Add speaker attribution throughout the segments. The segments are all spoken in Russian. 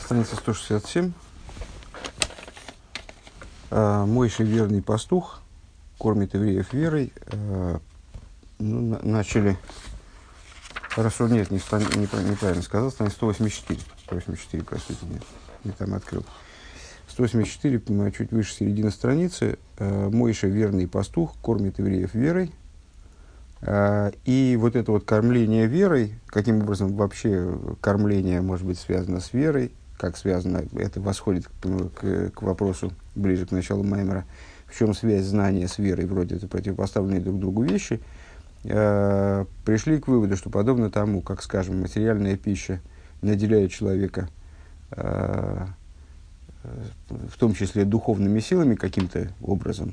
Speaker 1: Страница 167. Мойша, верный пастух, кормит евреев верой. Начали... Хорошо, нет, неправильно сказал. Страница 184. 184, простите, нет, не там открыл. 184, чуть выше середины страницы. Мойша, верный пастух, кормит евреев верой. И вот это вот кормление верой, каким образом вообще кормление может быть связано с верой, как связано, это восходит к вопросу ближе к началу Маймера, в чем связь знания с верой, вроде это противопоставленные друг другу вещи, пришли к выводу, что подобно тому, как, скажем, материальная пища наделяет человека, в том числе духовными силами каким-то образом,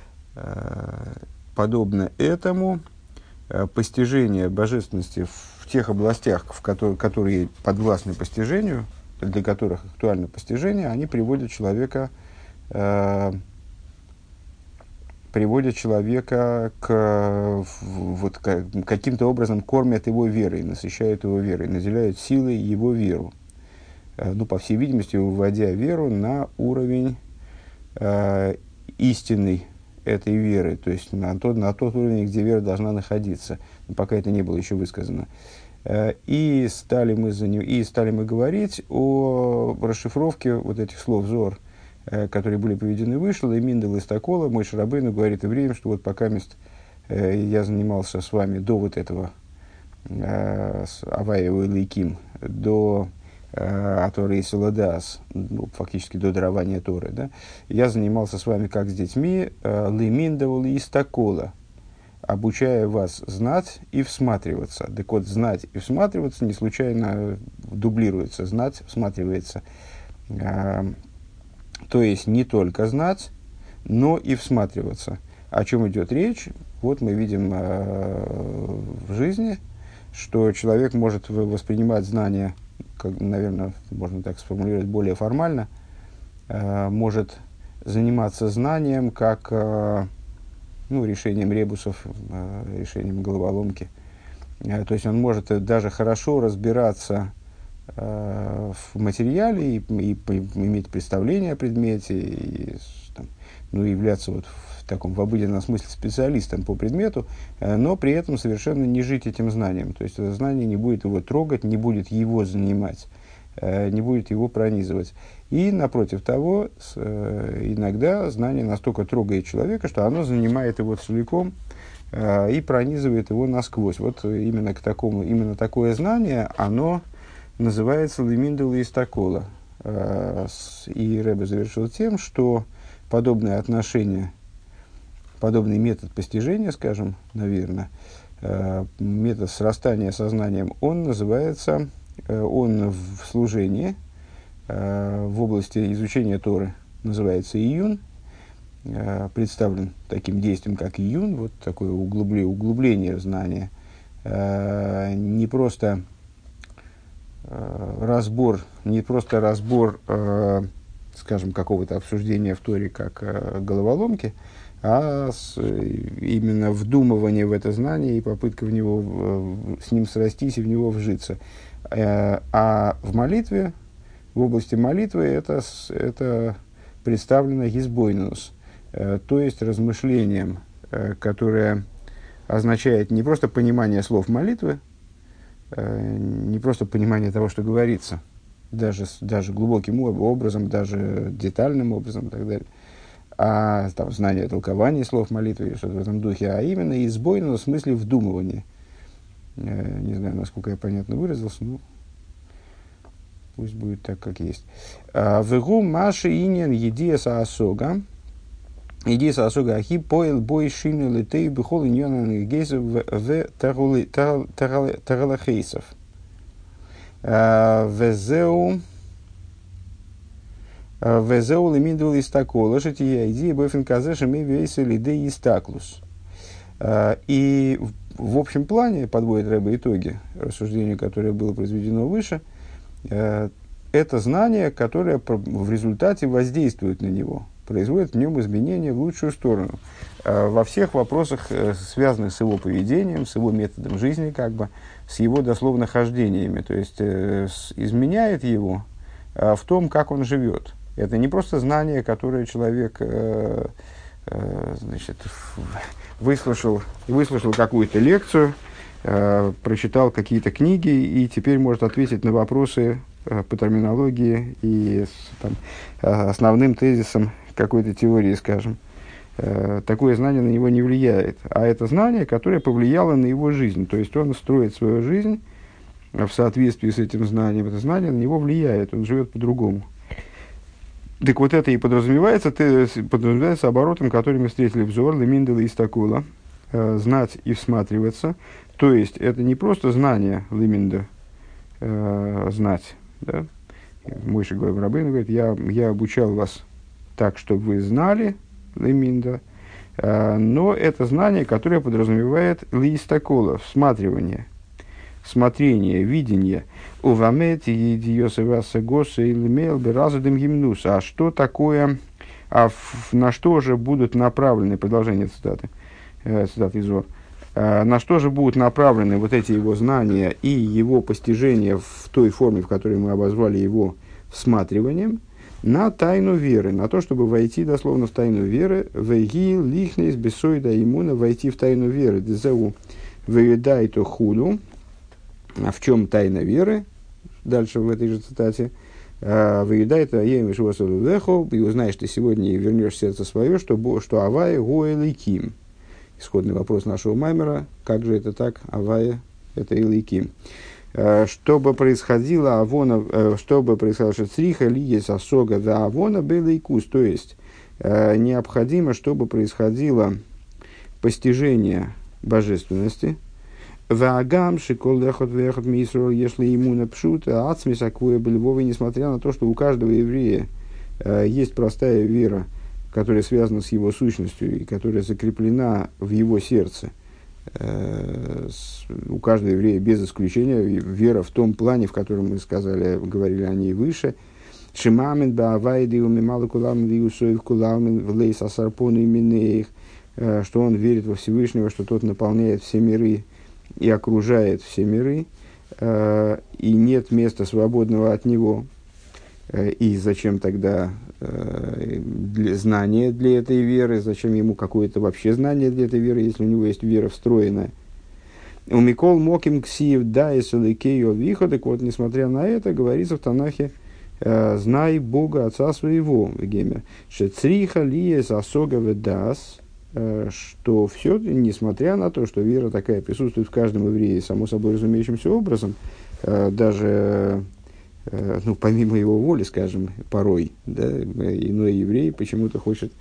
Speaker 1: подобно этому постижение божественности в тех областях, которые подвластны постижению, для которых актуально постижение, они приводят человека каким-то образом кормят его верой, насыщают его верой, наделяют силой его веру. По всей видимости, выводя веру на уровень истинный этой веры, то есть на тот уровень, где вера должна находиться, пока это не было еще высказано. И стали мы говорить о расшифровке вот этих слов Зоар, которые были приведены выше. Леминдел из Такола, Мойше Рабейну говорит евреям, что вот пока я занимался с вами до вот этого Аваева и Лейким, до Аторы и Селадас, фактически до дарования Торы, да, я занимался с вами как с детьми, Леминдел из Такола, обучая вас знать и всматриваться. Так вот, знать и всматриваться не случайно дублируется. Знать, всматривается. То есть, не только знать, но и всматриваться. О чем идет речь? Вот мы видим в жизни, что человек может воспринимать знания, как, наверное, можно так сформулировать более формально, может заниматься знанием как... решением ребусов, решением головоломки. То есть он может даже хорошо разбираться в материале и иметь представление о предмете, и являться в обыденном смысле специалистом по предмету, но при этом совершенно не жить этим знанием. То есть это знание не будет его трогать, не будет его занимать, не будет его пронизывать. И, напротив того, иногда знание настолько трогает человека, что оно занимает его целиком и пронизывает его насквозь. Вот именно такое знание, оно называется Леминдел из Такола. И Ребе завершил тем, что подобное отношение, подобный метод постижения, скажем, наверное, метод срастания сознанием, он называется, он в служении, в области изучения Торы называется июн, представлен таким действием, как июн, вот такое углубление знания, не просто разбор, скажем, какого-то обсуждения в Торе как головоломки, а именно вдумывание в это знание и попытка с ним срастись и в него вжиться. А в молитве, в области молитвы это представлено гизбойнус, то есть размышлением, которое означает не просто понимание слов молитвы, не просто понимание того, что говорится, даже глубоким образом, даже детальным образом и так далее, а знание толкования слов молитвы или что-то в этом духе, а именно гизбойнус в смысле вдумывания. Не знаю, насколько я понятно выразился, но пусть будет так, как есть. Вегу маши иньян едиеса асога. Едиеса асога ахи поэл бой шину летей бихол иньян гейзов в таралахейсов. Везеу леминдул истакола, шатия идея бойфен казэша ми вейса лидей истаклус. И в общем плане, подводит Ребе итоги рассуждению, которое было произведено выше, это знание, которое в результате воздействует на него, производит в нем изменения в лучшую сторону. Во всех вопросах, связанных с его поведением, с его методом жизни, с его дословно хождениями. То есть изменяет его в том, как он живет. Это не просто знание, которое человек значит, выслушал какую-то лекцию, прочитал какие-то книги и теперь может ответить на вопросы по терминологии и основным тезисом какой-то теории, скажем. Такое знание на него не влияет. А это знание, которое повлияло на его жизнь. То есть он строит свою жизнь в соответствии с этим знанием. Это знание на него влияет, он живет по-другому. Так вот это и подразумевается оборотом, который мы встретили в Зоар, Леминдела и Стакула. Знать и всматриваться. То есть это не просто знание Леминда, знать. Да? Мойше Рабейну говорит, я обучал вас так, чтобы вы знали, Леминда, но это знание, которое подразумевает листакола, всматривание, смотрение, видение. Увамет и диосеваса госа и лемел беразадым гимнуса. А что такое, на что же будут направлены, продолжение цитаты из Зоар, на что же будут направлены вот эти его знания и его постижения в той форме, в которой мы обозвали его всматриванием, на тайну веры, на то, чтобы войти дословно в тайну веры, вейги лихнес бесойда иммуна, войти в тайну веры, дезеу вейдай то худу. А в чем тайна веры? Дальше в этой же цитате. Вейдай то емиш восаду лехо, и узнаешь ты сегодня и вернешь сердце свое, что авая гоэликим. Исходный вопрос нашего маймера, как же это так, авая это эликим. Чтобы происходило авона, чтобы происходило шецриха лиес асога да авона был икус, то есть необходимо, чтобы происходило постижение божественности. Ваагам шикол лехот вехот мисрол, если ему напшута ацмисаквуя бельвовый, несмотря на то, что у каждого еврея есть простая вера, которая связана с его сущностью и которая закреплена в его сердце. У каждого еврея без исключения вера в том плане, в котором мы говорили о ней выше. Шимамин баавайды умималы кулам виусоев кулам влейс асарпону именеих, что он верит во Всевышнего, что тот наполняет все миры и окружает все миры, и нет места свободного от него. И зачем тогда знание для этой веры, зачем ему какое-то вообще знание для этой веры, если у него есть вера встроенная. У Микол Моким Ксиев да и Саликею Виха, так вот, несмотря на это, говорится в Танахе, знай Бога Отца своего, Гемер, Шецриха Лиес Асога Ведас, что все, несмотря на то, что вера такая присутствует в каждом еврее, само собой разумеющимся образом, даже помимо его воли, скажем, порой, да, иной еврей почему-то хочет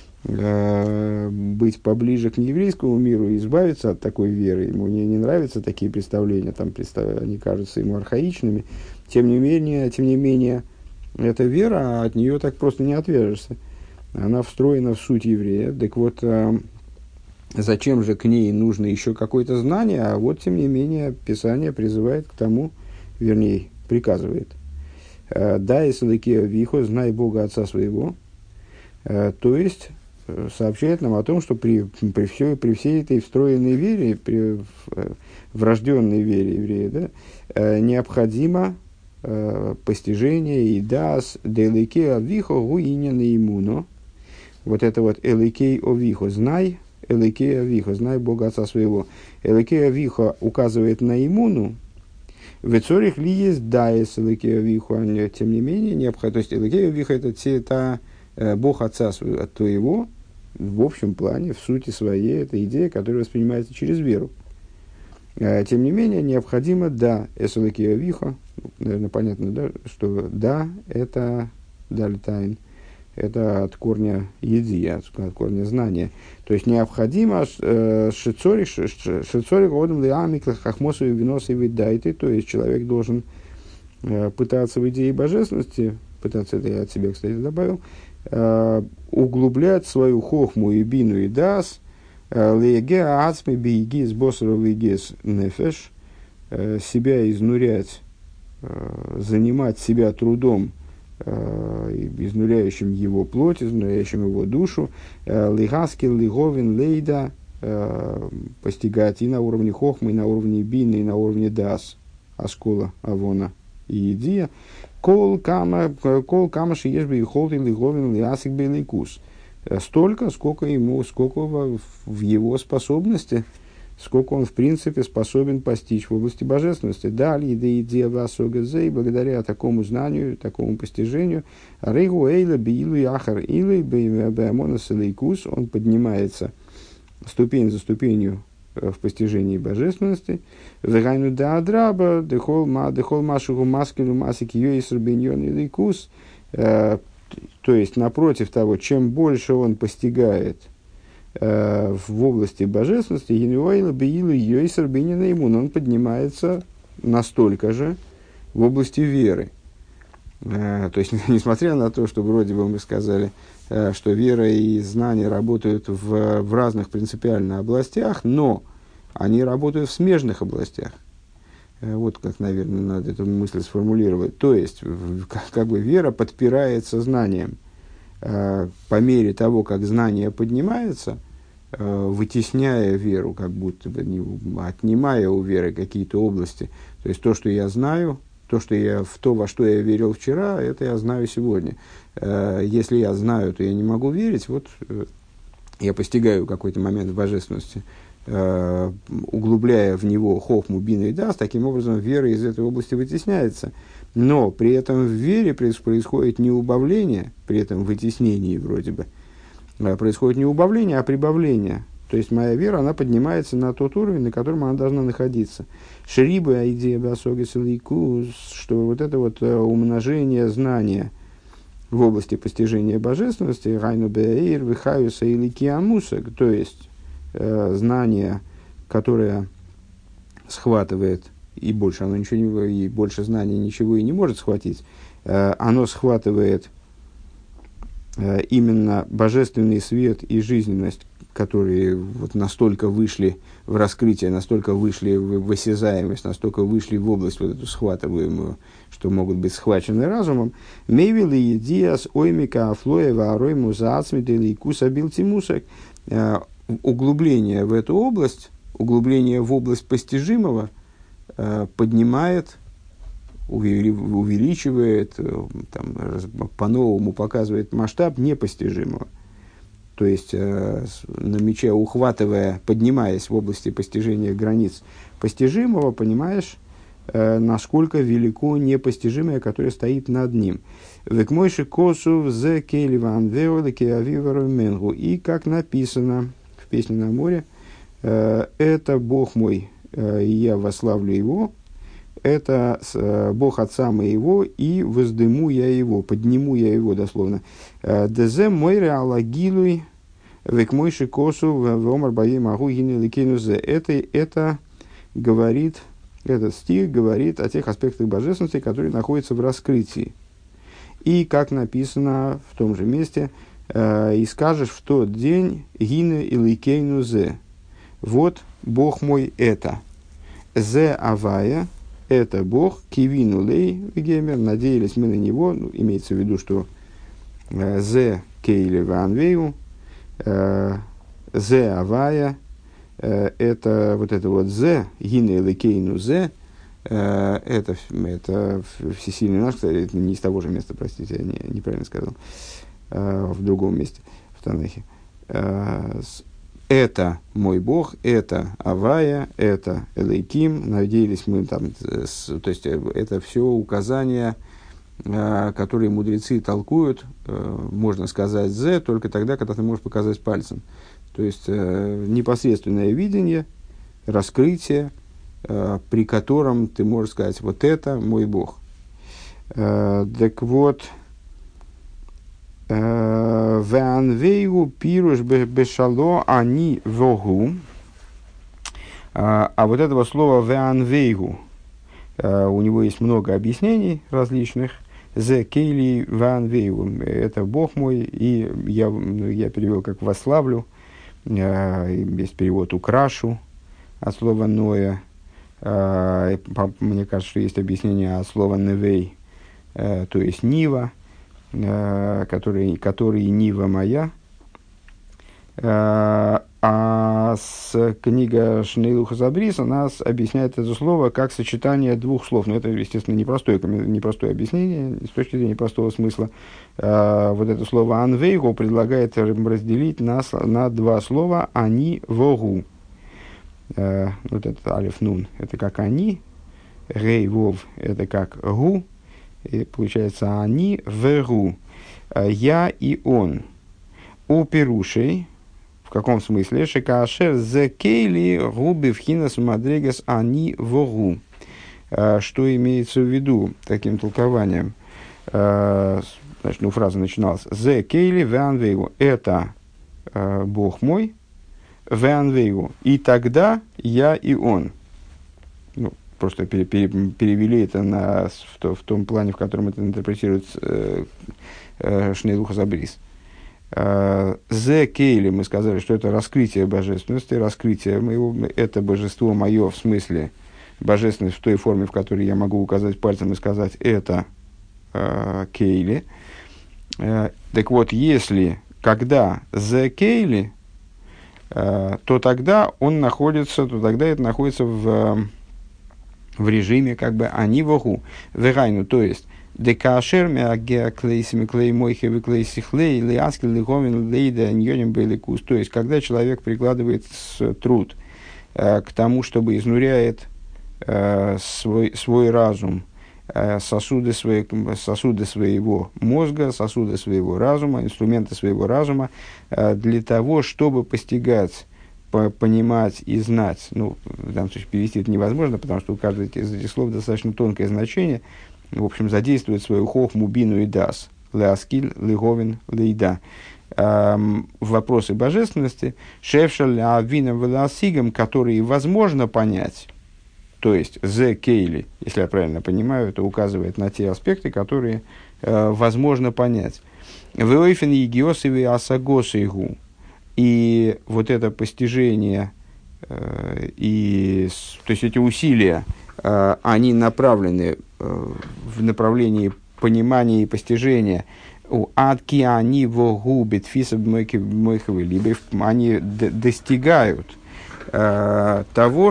Speaker 1: быть поближе к нееврейскому миру и избавиться от такой веры. Ему не нравятся такие представления, они кажутся ему архаичными. Тем не менее, эта вера, а от нее так просто не отвяжешься. Она встроена в суть еврея. Так вот, зачем же к ней нужно еще какое-то знание? А вот, тем не менее, Писание призывает к тому, вернее, приказывает. Да, и Саликея Вихо, знай Бога Отца своего. То есть, сообщает нам о том, что при всей этой встроенной вере, при врожденной вере еврея, да, необходимо постижение и дас деликей овихо гуинен имуно. Вот это вот эликей овихо, знай эликей овихо, знай Бога Отца своего. Эликей овихо указывает на имуну. В цорих ли есть даес эликей овихо, тем не менее необходимо. То есть эликей овихо это Бог Отца твоего, в общем плане, в сути своей, это идея, которая воспринимается через веру. Тем не менее, необходимо да, эсэлэкия виха, наверное, понятно, да, что да, это дальтайн, это от корня еди, от корня знания. То есть необходимо шицорик одам лиамик хахмосу и виносу и видайте, то есть человек должен пытаться в идее божественности, пытаться, это я от себя, кстати, добавил, углублять свою хохму и бину и дас, себя изнурять, занимать себя трудом, изнуряющим его плоть, изнуряющим его душу, лигаскил, лиговин, лейда, постигать и на уровне хохмы, и на уровне бины, и на уровне дас, аскола, авона, и идея. Кол кама шиеш бы и холтин ли говин ли асик белый кус. Столько, сколько в его способности, сколько он в принципе способен постичь в области божественности. Далее, да идея васогазей, благодаря такому знанию, такому постижению, рейгу эйла биилу яхар илы бэамонас элейкус, он поднимается ступень за ступенью в постижении божественности. Вегайну да адраба дехол машугу маскелю масики юэср беньон элейкус. То есть, напротив того, чем больше он постигает в области божественности, он поднимается настолько же в области веры. То есть, несмотря на то, что вроде бы мы сказали, что вера и знания работают в разных принципиально областях, но они работают в смежных областях. Вот как, наверное, надо эту мысль сформулировать. То есть, как бы вера подпирается знанием. По мере того, как знание поднимается, вытесняя веру, как будто бы отнимая у веры какие-то области. То есть, то, что я знаю, то, во что я верил вчера, это я знаю сегодня. Если я знаю, то я не могу верить. Вот я постигаю какой-то момент в божественности, углубляя в него хохму, бину и дас, таким образом вера из этой области вытесняется. Но при этом в вере происходит не убавление, при этом вытеснении вроде бы, происходит не убавление, а прибавление. То есть моя вера, она поднимается на тот уровень, на котором она должна находиться. Шриба идея басогис лейкус, что вот это вот умножение знания в области постижения божественности, райну беэйр, вихаюса или киамусак, то есть знание, которое схватывает, и больше оно ничего и больше знаний ничего и не может схватить, оно схватывает именно божественный свет и жизненность, которые вот настолько вышли в раскрытие, настолько вышли в осязаемость, настолько вышли в область вот эту схватываемую, что могут быть схвачены разумом. Мейвили диас оймика афлоева аройму заацмидели куса билтимусак. Углубление в эту область, углубление в область постижимого поднимает, увеличивает, по-новому показывает масштаб непостижимого. То есть, намечая, ухватывая, поднимаясь в области постижения границ постижимого, понимаешь, насколько велико непостижимое, которое стоит над ним. И как написано в «Песне на море», это Бог мой, и я восславлю его, это Бог Отца моего, и воздыму я его, подниму я его, дословно. Дезе мойре алагилуй век мойши косу вомар баи магу гинеликинузе. Это говорит, этот стих говорит о тех аспектах божественности, которые находятся в раскрытии. И, как написано в том же месте, и скажешь в тот день гине иликейнузе. Вот Бог мой это. Зе авая. Это Бог, кивину лей вегемер, надеялись мы на него, ну, имеется в виду, что зе кейли ванвею, зе авая, это вот зе, гине лекейну зе, это всесильный наш, кстати, это не из того же места, простите, я неправильно сказал, в другом месте, в Танахе. Это мой Бог, это Авая, это Элейким. Надеялись мы там, то есть это все указания, которые мудрецы толкуют, можно сказать «зе» только тогда, когда ты можешь показать пальцем. То есть непосредственное видение, раскрытие, при котором ты можешь сказать «вот это мой Бог». Так вот, Веанвейгу пируш бешало они вогу. А вот этого слова веанвейгу, у него есть много объяснений различных. Зе кейли веанвейгу, это Бог мой, и я перевел как «восславлю». Есть перевод «украшу» от слова «ноя». Мне кажется, что есть объяснение от слова «невей», то есть «нива», который Нива моя. А А книга Шнейлуха Забрис, она объясняет это слово как сочетание двух слов. Но это, естественно, непростое объяснение, с точки зрения простого смысла. Вот это слово «анвейгу» предлагает разделить на два слова «они вогу». Вот это алиф нун, это как «они», «рей вов» это как «гу», и получается «они вегу», «я» и «он». У пирушей, в каком смысле? Шекашер зе кейли губи вхинас мадрегас они вогу. Что имеется в виду таким толкованием? Значит, фраза начиналась. Зе кейли веанвейгу. Это Бог мой, веанвейгу. И тогда я и он. Просто перевели это в том плане, в котором это интерпретирует Шнейлуха Забрис. Зе кейли, мы сказали, что это раскрытие божественности, раскрытие моего, это божество мое, в смысле божественность в той форме, в которой я могу указать пальцем и сказать это кейли. Так вот, когда зе кейли, то тогда это находится в режиме как бы они вогу, вегайну, то есть декашер меагеа клейсими клей мойхе клейси хлей леаскил лиховин лейда ньоним беликус. То есть, когда человек прикладывает труд к тому, чтобы изнуряет свой разум, сосуды своего мозга, сосуды своего разума, инструменты своего разума, для того, чтобы постигать, понимать и знать. В данном случае перевести это невозможно, потому что у каждого из этих слов достаточно тонкое значение. В общем, задействует свою хохму, бину и дас. Леаскиль, леговин, лейда. Вопросы божественности. Шефшаль, авинам, веласигам, которые возможно понять. То есть, зе кейли, если я правильно понимаю, это указывает на те аспекты, которые возможно понять. Веойфен егиосиви асагосейгу. И вот это постижение, то есть эти усилия, они направлены в направлении понимания и постижения. Адки они вогубит фисаб мойховы, либо они достигают того,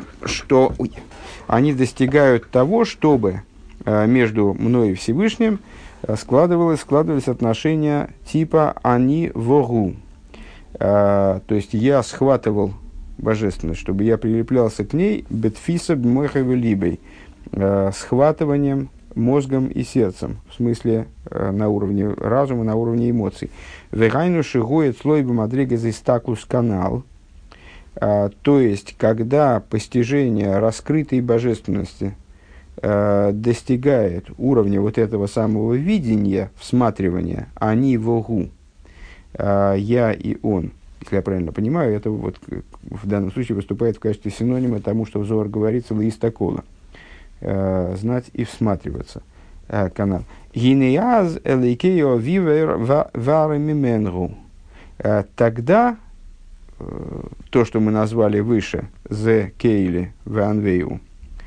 Speaker 1: они достигают того, чтобы между мной и Всевышним складывались отношения типа они вогу. То есть я схватывал божественность, чтобы я прилеплялся к ней бетфиса бмойховы либой, схватыванием мозгом и сердцем, в смысле на уровне разума, на уровне эмоций. Вегайну шигует слой бумадрега за стакус канал. То есть, когда постижение раскрытой божественности достигает уровня вот этого самого видения, всматривания, они вогу, я и он, если я правильно понимаю, это вот в данном случае выступает в качестве синонима тому, что в Зоар говорится лаистакола, знать и всматриваться, канал. Гинеяз элейкео вивер варемименгу. Тогда то, что мы назвали выше, зе кейли ванвею,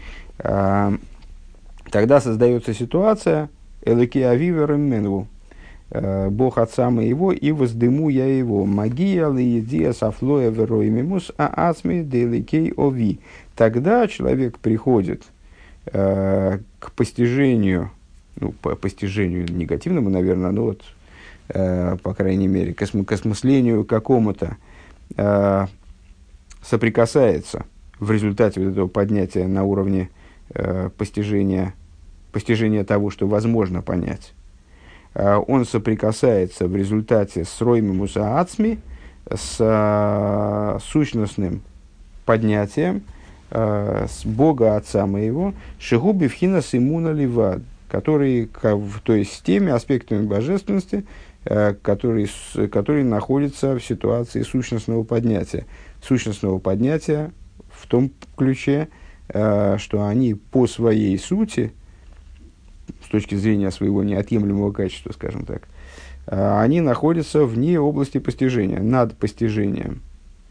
Speaker 1: тогда создается ситуация элейкео вивер именгу. Бог отца моего, и воздыму я его. Магия лиедия сафлоя вероимимус ацми деликей ови. Тогда человек приходит к постижению, постижению негативному, наверное, по крайней мере, к осмыслению какому-то, соприкасается в результате вот этого поднятия на уровне постижения того, что возможно понять. Он соприкасается в результате с роими ацми, с сущностным поднятием, с Бога Отца моего, шигуби вхинас имуна ливад, который, то есть с теми аспектами божественности, которые находятся в ситуации сущностного поднятия. Сущностного поднятия в том ключе, что они по своей сути, с точки зрения своего неотъемлемого качества, скажем так, они находятся вне области постижения, над постижением.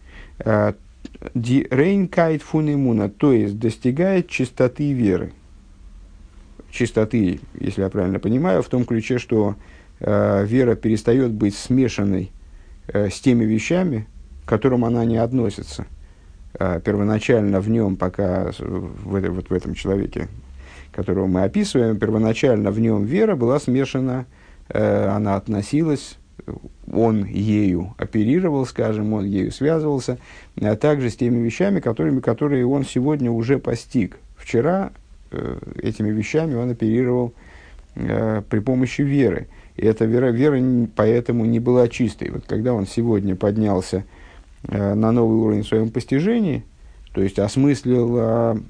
Speaker 1: Ди рейнкайт фунемуна, то есть достигает чистоты веры. Чистоты, если я правильно понимаю, в том ключе, что вера перестает быть смешанной с теми вещами, к которому она не относится. Первоначально в нем, пока в этом человеке, которого мы описываем, первоначально в нем вера была смешана, она относилась, он ею оперировал, скажем, он ею связывался, а также с теми вещами, которые он сегодня уже постиг. Вчера этими вещами он оперировал при помощи веры. И эта вера поэтому не была чистой. Вот когда он сегодня поднялся на новый уровень в своем постижении, то есть осмыслил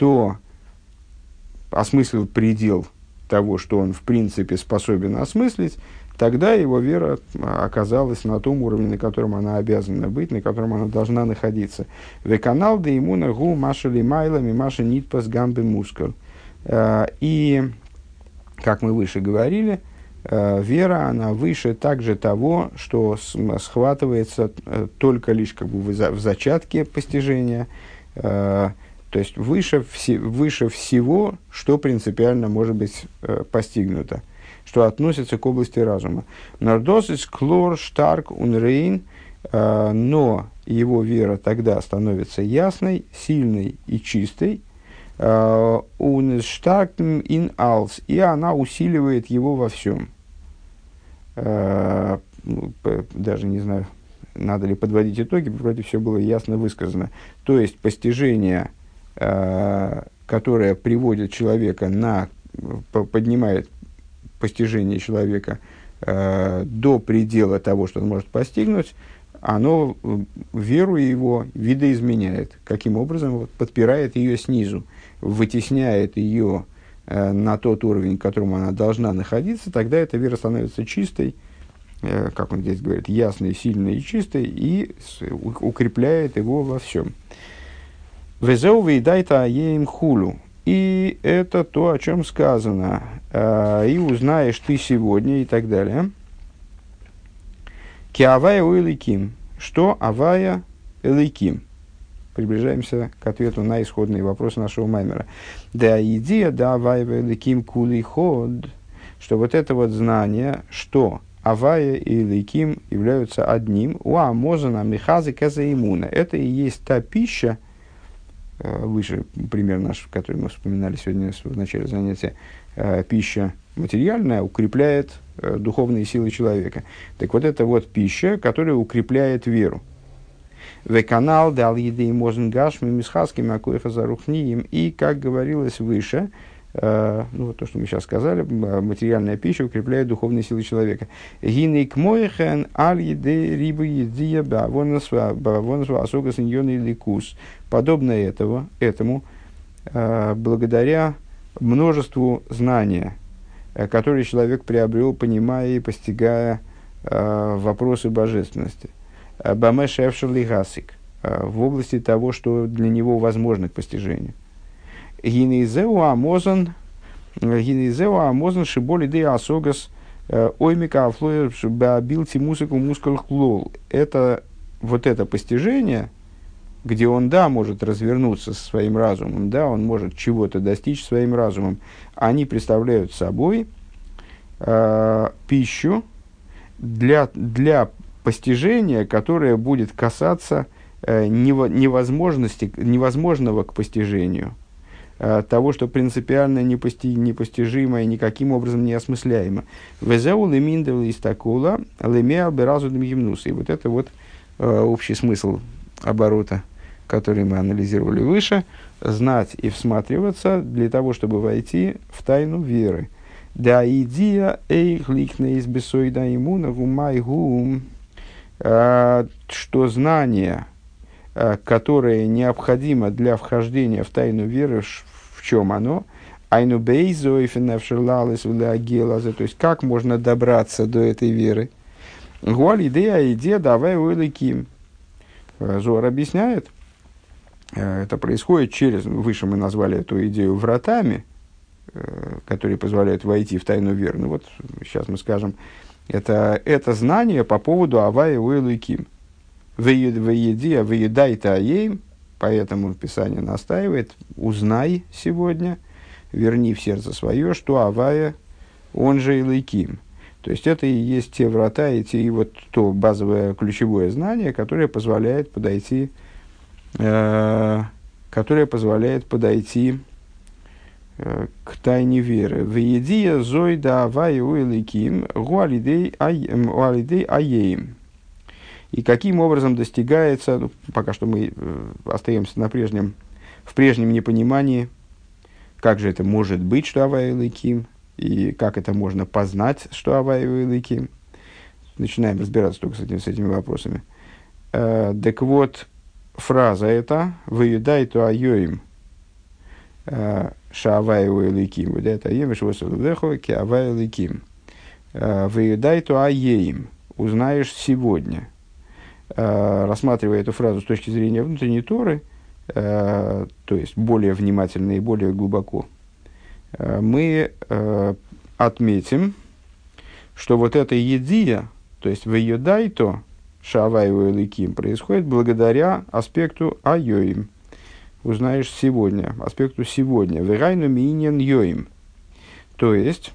Speaker 1: предел того, что он в принципе способен осмыслить, тогда его вера оказалась на том уровне, на котором она обязана быть, на котором она должна находиться. «Веканал да имуна гу маша лимайлами маша нитпас гамбе мускал». И, как мы выше говорили, вера, она выше также того, что схватывается только лишь в зачатке постижения, то есть выше всего, что принципиально может быть постигнуто, что относится к области разума. Нордосис клор штарк унрейн, но его вера тогда становится ясной, сильной и чистой, унштаркн ин алс, и она усиливает его во всем. Даже не знаю, надо ли подводить итоги, вроде все было ясно высказано. То есть постижение, которое приводит человека поднимает постижение человека до предела того, что он может постигнуть, оно веру его видоизменяет. Каким образом? Вот, подпирает ее снизу, вытесняет ее на тот уровень, к которому она должна находиться, тогда эта вера становится чистой, как он здесь говорит, ясной, сильной и чистой, и укрепляет его во всем. «Везеу вейдайта аеем хулу». И это то, о чем сказано. «И узнаешь ты сегодня» и так далее. «Ки авая уэликим». Что авая эликим? Приближаемся к ответу на исходные вопросы нашего маймера. Да идея, да авая эликим кули ход, что вот это вот знание, что авая и эликим являются одним, у амозана михазы казаимуна. Это и есть та пища, выше пример наш, который мы вспоминали сегодня в начале занятия, пища материальная укрепляет духовные силы человека. Так вот, это вот пища, которая укрепляет веру. «Веканал дал еды мозн гашми мисхаским акуэха зарухниим». И, как говорилось выше, вот то, что мы сейчас сказали, материальная пища укрепляет духовные силы человека. «Гинейк моехен аль еды рибы едия бавонсва асога синьоны ликус». Подобно этому, благодаря множеству знания, которые человек приобрел, понимая и постигая вопросы божественности. Бамеш эвшер лигасик, в области того, что для него возможно к постижению. Гинезеу амозан шиболи де асогас оймика афлоер бабилти мусику мускул хлол. Это вот это постижение, где он, да, может развернуться со своим разумом, да, он может чего-то достичь своим разумом, они представляют собой пищу для постижения, которое будет касаться невозможного к постижению, того, что принципиально непостижимо и никаким образом не осмысляемо. «Везеу леминдел истакула лемеал беразудым гимнус». И вот это вот общий смысл оборота, который мы анализировали выше, знать и всматриваться для того, чтобы войти в тайну веры. «Да идея эйх ликне из бесойда имуна гумай гум». Что знание, которое необходимо для вхождения в тайну веры, в чем оно? Айну бейзоифенавшерлалес влагелазе, то есть как можно добраться до этой веры? Гуаль идея давай уэликим. Зоар объясняет, это происходит через, выше мы назвали эту идею вратами, которые позволяют войти в тайну веры. Ну вот сейчас мы скажем, это знание по поводу авая уэликим. Выедай-то аеем, поэтому Писание настаивает, узнай сегодня, верни в сердце свое, что авая, он же эликим. То есть это и есть те врата, и вот то базовое ключевое знание, которое позволяет подойти, к тайне веры. Веедия зойда авай уэликим гуалидей аеим. И каким образом достигается, ну, пока что мы остаемся в прежнем непонимании, как же это может быть, что авай уэликим, и как это можно познать, что авай уэликим. Начинаем разбираться только с этими вопросами. Так вот, фраза эта «Выедай то айоим» «Шаавай уэликим» «Выедай то айоим» «Швосэлвэхо ки авай уэликим» «Выедай то айеим» «Узнаешь сегодня». Рассматривая эту фразу с точки зрения внутренней Торы, то есть более внимательно и более глубоко, мы отметим, что вот эта едия, то есть «Выедай-то» «Шаавай уэликим» происходит благодаря аспекту «айоим». Узнаешь сегодня, аспекту «сегодня». «Верайну миньян йоим». То есть,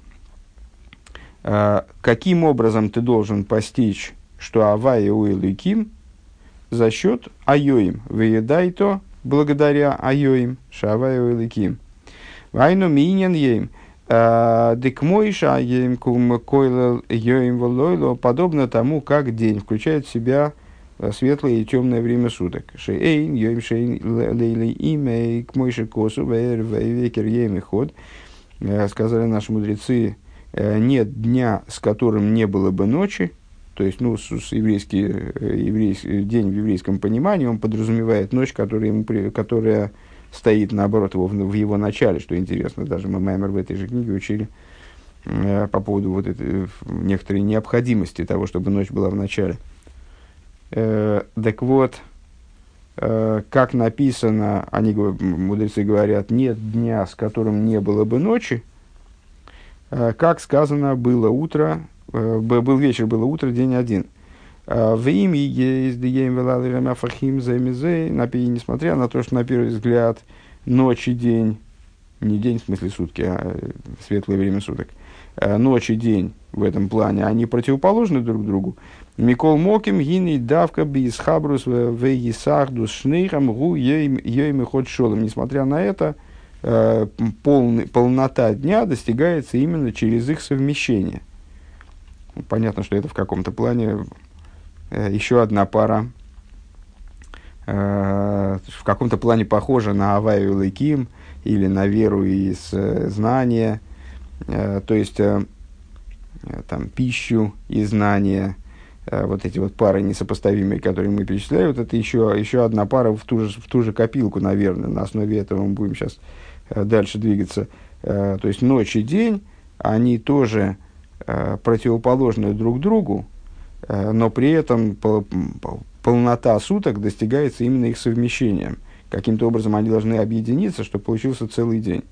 Speaker 1: каким образом ты должен постичь, что «авай уэликим» за счет «айоим». «Выедай-то» благодаря «айоим». «Шаавай уэликим». «Вайну миньян йоим». Декмойша йоим кум койлел йоим волойло, подобно тому, как день включает в себя светлое и темное время суток. Шейн йоим шейн лейли имей кмойши косу вейвекер йоим ход. Сказали наши мудрецы, нет дня, с которым не было бы ночи. То есть, ну, еврейский день в еврейском понимании, он подразумевает ночь, которая стоит, наоборот, в его начале, что интересно. Даже мы Маймер в этой же книге учили по поводу вот этой некоторой необходимости того, чтобы ночь была в начале. Так вот, как написано, мудрецы говорят, нет дня, с которым не было бы ночи, как сказано, был вечер, было утро, день один. В имя есть несмотря на то, что на первый взгляд ночь и день, не день в смысле сутки, а светлое время суток, ночь и день в этом плане, они противоположны друг другу. Микол моким гиней давка бисхабрус вейсахдус шнейхам гу йойми ход шолом. Несмотря на это, полнота дня достигается именно через их совмещение. Понятно, что это в каком-то плане еще одна пара, в каком-то плане похожа на Авай уэликим или на веру из знания, то есть там, пищу и знания, вот эти вот пары несопоставимые, которые мы перечисляем, вот это еще одна пара в ту же копилку, наверное. На основе этого мы будем сейчас дальше двигаться. То есть ночь и день, они тоже противоположны друг другу, но при этом полнота суток достигается именно их совмещением. Каким-то образом они должны объединиться, чтобы получился целый день.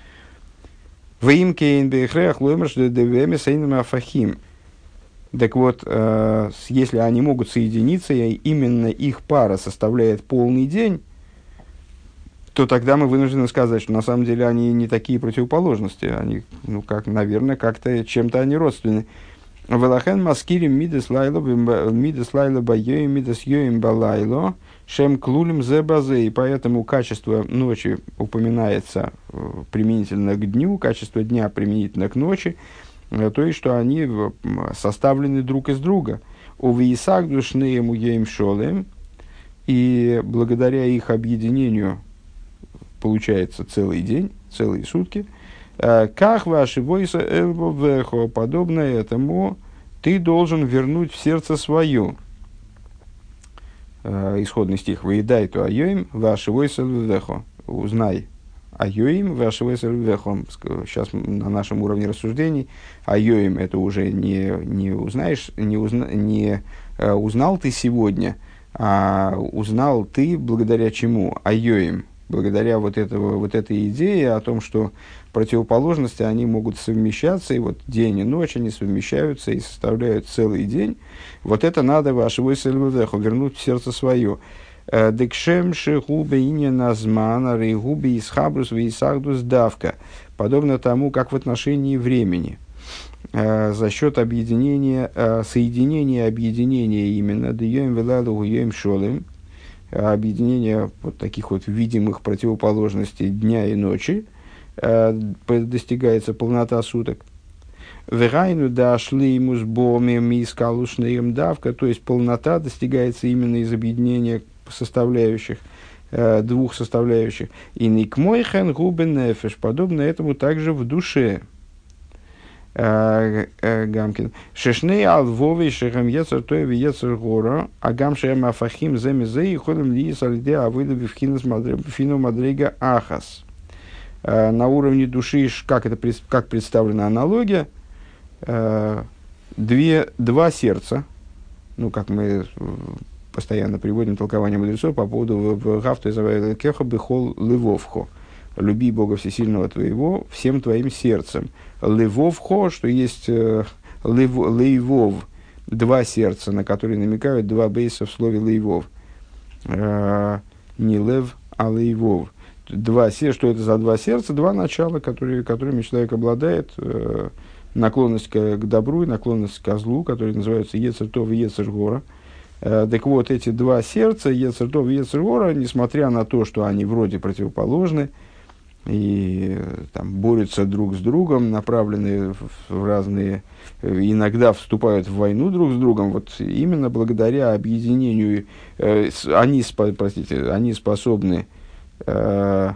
Speaker 1: Так вот, если они могут соединиться, и именно их пара составляет полный день, то тогда мы вынуждены сказать, что на самом деле они не такие противоположности. Они, наверное, как-то чем-то они родственны. Велахен маскирим мидес лайло байоим мидес йоим балайло шем клулим зе базе. И поэтому качество ночи упоминается применительно к дню, качество дня применительно к ночи, то есть, что они составлены друг из друга. Увиисак душнеем уеем шолем, и благодаря их объединению получается целый день, целые сутки. Как ваши войса эльбовехо, подобно этому, ты должен вернуть в сердце свое. Исходный стих. Выедай то айоим, ваши войса эльбовехо. Узнай айоим, ваши войса эльбовехо. Сейчас на нашем уровне рассуждений. Айоим это уже не узнаешь, не узнал ты сегодня, а узнал ты благодаря чему? Айоим. Благодаря вот этой идее о том, что противоположности, они могут совмещаться, и вот день и ночь, они совмещаются и составляют целый день. Вот это надо вашего сельведеху вернуть в сердце свое. Декшем шехубе ине назмана рейгуби исхабрус вейсахдус давка. Подобно тому, как в отношении времени. за счет объединения, объединения именно дьем велалу гуем шолем, объединения вот таких вот видимых противоположностей дня и ночи, достигается полнота суток. Верайну дошли ему с боми мискалушным давка, то есть полнота достигается именно из объединения составляющих, двух составляющих. И никмойхен губен нефеш, подобно этому также в душе. Гамкин. Шешней алвовый шехам ецер тоеви ецер гора, а гам шеем афахим земи зей, ходим ли салиде авыда фину мадрига ахас. На уровне души, как представлена аналогия, два сердца, ну, как мы постоянно приводим толкование мудрецов по поводу «Гавто изавай кеха бихол левовхо» – «Люби Бога Всесильного твоего всем твоим сердцем». Левовхо, что есть лейвов, два сердца, на которые намекают два бейса в слове лейвов. Не лев, а лейвов. Два сердца, что это за два сердца? Два начала, которыми человек обладает, наклонность к добру и наклонность к злу, которые называются Ецер Тов и Ецер Гора. Так вот, эти два сердца, Ецер Тов и Ецер Гора, несмотря на то, что они вроде противоположны и там, борются друг с другом, направлены в разные, иногда вступают в войну друг с другом, вот именно благодаря объединению, они способны в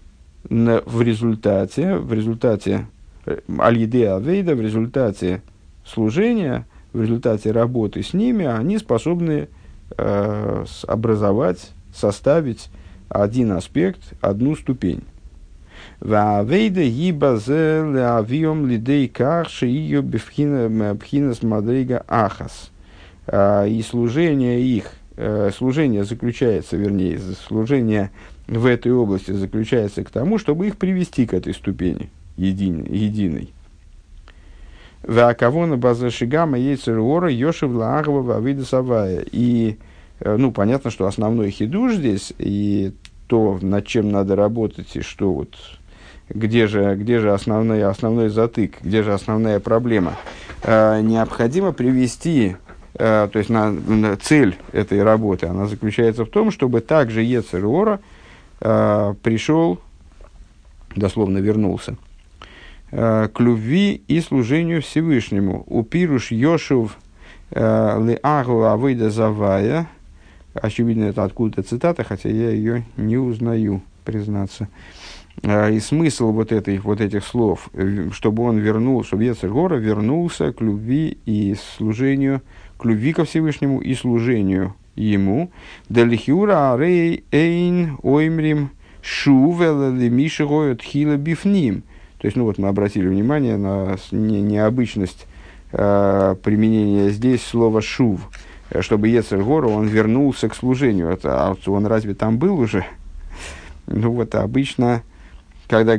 Speaker 1: результате аль-еде авейда, в результате служения, в результате работы с ними, они способны образовать, составить один аспект, одну ступень. Ваавейда гибазе леавиом лидей карши ее бифхинас мадрига ахас. И служение заключается, служение в этой области заключается к тому, чтобы их привести к этой ступени единой. Ваакавона база шигама яйцерора йошев лаагва вавида савая. И, понятно, что основной хидуш здесь, и то, над чем надо работать, и что вот, где же основной затык, где же основная проблема. Необходимо привести, то есть цель этой работы, она заключается в том, чтобы также яйцерора пришел, дословно вернулся, к любви и служению Всевышнему. Упируш Йошув леагу авейда завая. Очевидно, это откуда-то цитата, хотя я ее не узнаю, признаться. И смысл вот этих слов, чтобы он вернулся, чтобы Ецер Гора вернулся к любви и служению, к любви ко Всевышнему и служению ему. Далихюра арей эйн оймрим шувел лемиши гоют хила бифним. То есть, мы обратили внимание на необычность применения здесь слова «шув», чтобы Ецер Гора, он вернулся к служению. Он разве там был уже? Обычно, когда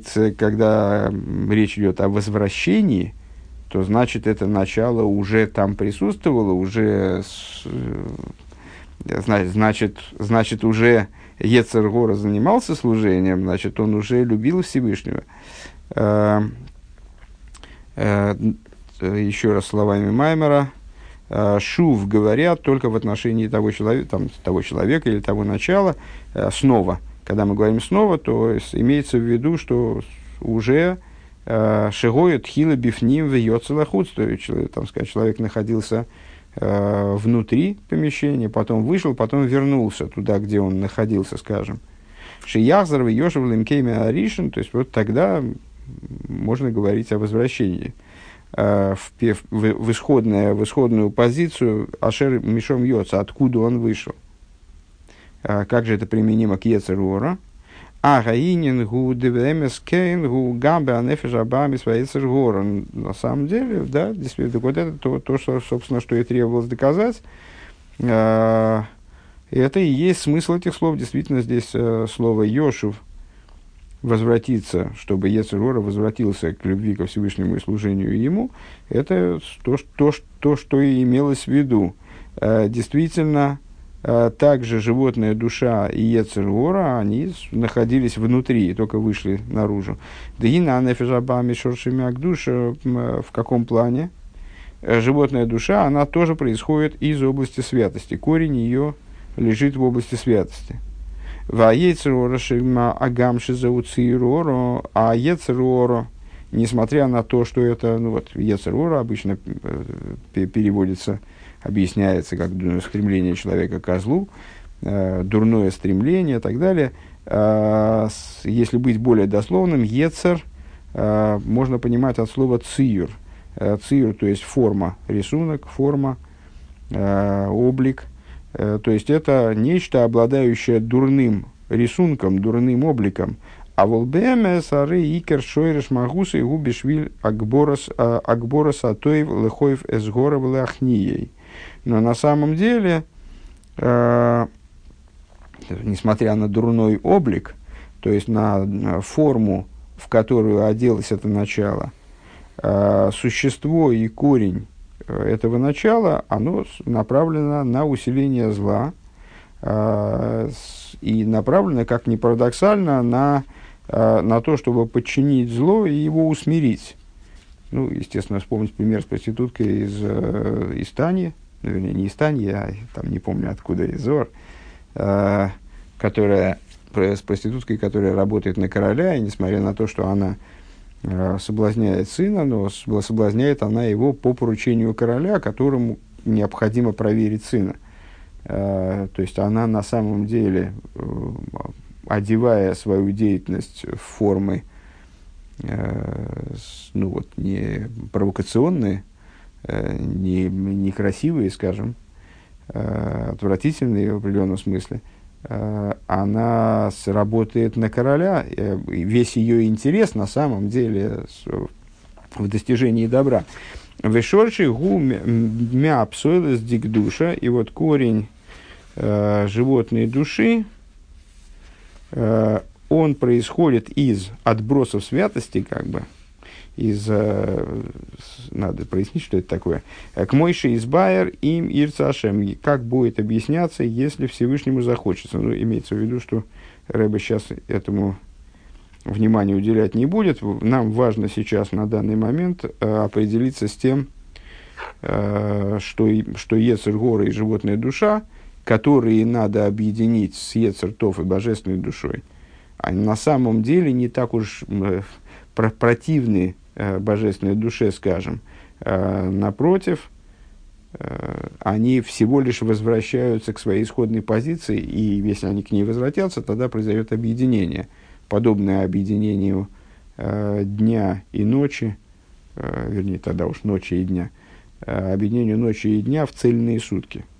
Speaker 1: речь идет о возвращении, то значит, это начало уже там присутствовало, значит, уже Ецер Гора занимался служением, значит, он уже любил Всевышнего. Еще раз словами Маймера, шув говорят только в отношении того человека или того начала, снова. Когда мы говорим снова, то имеется в виду, что уже шигоет хила бифним вьется лахуц, то есть, человек находился внутри помещения, потом вышел, потом вернулся туда, где он находился, скажем. Шиязар в Йошев лимкейме аришин, то есть вот тогда можно говорить о возвращении в исходную позицию Ашер Мишом Йоца, откуда он вышел. Как же это применимо к Ецер-Гора? А гаинин гу девемес кейн гу гамбе анефеш абами своей Ецер-Гора. На самом деле, да, действительно, вот это то, что, собственно, что и требовалось доказать. Это и есть смысл этих слов. Действительно, здесь слово «Йошув» возвратиться, чтобы Ецер-Гора возвратился к любви ко Всевышнему и служению ему, это то, что и имелось в виду. Действительно, также животная душа и Йецер Ора, они находились внутри, только вышли наружу. Дгина нефежабами шоршими агдуша, в каком плане? Животная душа, она тоже происходит из области святости. Корень ее лежит в области святости. А Йецер Ора, несмотря на то, что это, Йецер Ора обычно переводится, объясняется как стремление человека к злу, дурное стремление и так далее. Если быть более дословным, Йецер можно понимать от слова циюр. Циюр, то есть форма, рисунок, форма, облик. То есть это нечто, обладающее дурным рисунком, дурным обликом. А волбеме сары икер шойреш магусы губишвиль акборос атоев лехоев эсгоров лахнией. Но на самом деле, несмотря на дурной облик, то есть на форму, в которую оделось это начало, существо и корень этого начала, оно направлено на усиление зла и направлено, как ни парадоксально, на то, чтобы подчинить зло и его усмирить. Естественно, вспомнить пример с проституткой из Тани, вернее, не из Тани, я там не помню откуда, из Зор, с проституткой, которая работает на короля, и несмотря на то, что она соблазняет сына, но соблазняет она его по поручению короля, которому необходимо проверить сына. То есть она на самом деле, одевая свою деятельность в формы не провокационные, не красивые, скажем, отвратительные в определенном смысле, она работает на короля, весь ее интерес на самом деле в достижении добра. Вешорши гу мя псойлес дикдуша, и вот корень животной души, он происходит из отбросов святости, как бы, надо прояснить, что это такое. К Мойше избайер им ирцашем. Как будет объясняться, если Всевышнему захочется? Имеется в виду, что Рэбе сейчас этому внимания уделять не будет. Нам важно сейчас, на данный момент, определиться с тем, что Йецер Гора и животная душа, которые надо объединить с Йецер Тов и божественной душой, они на самом деле не так уж противны божественной душе, скажем. Напротив, они всего лишь возвращаются к своей исходной позиции, и если они к ней возвратятся, тогда произойдет объединение, подобное объединению дня и ночи, вернее, тогда уж ночи и дня, объединению ночи и дня в цельные сутки.